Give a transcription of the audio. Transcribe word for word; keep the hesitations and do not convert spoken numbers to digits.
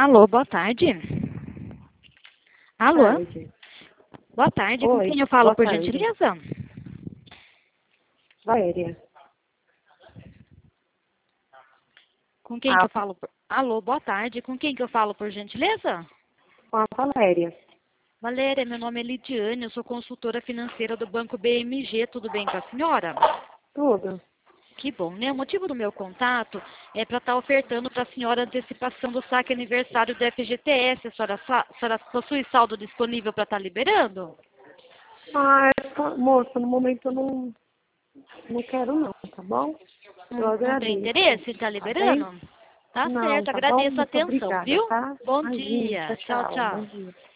Alô, boa tarde. Alô? Tarde. Boa tarde, com Oi, quem eu falo, boa por tarde. gentileza? Valéria. Com quem que Ah, eu falo? Por... Alô, boa tarde, com quem que eu falo, por gentileza? com a Valéria. Valéria, meu nome é Lidiane, eu sou consultora financeira do Banco B M G, tudo bem com a senhora? Tudo. Que bom, né? O motivo do meu contato é para estar ofertando para a senhora antecipação do saque aniversário do F G T S. A senhora, sa- a senhora possui saldo disponível para estar liberando? Ah, só- moça, no momento eu não, não quero não, tá bom? Eu Não, não tem agradeço. interesse em estar Tá bem? liberando? Tá Não, certo, tá bom? agradeço a Muito atenção, obrigada, viu? tá? Bom Imagina, dia. tchau, Tchau, tchau. Bom tchau. dia.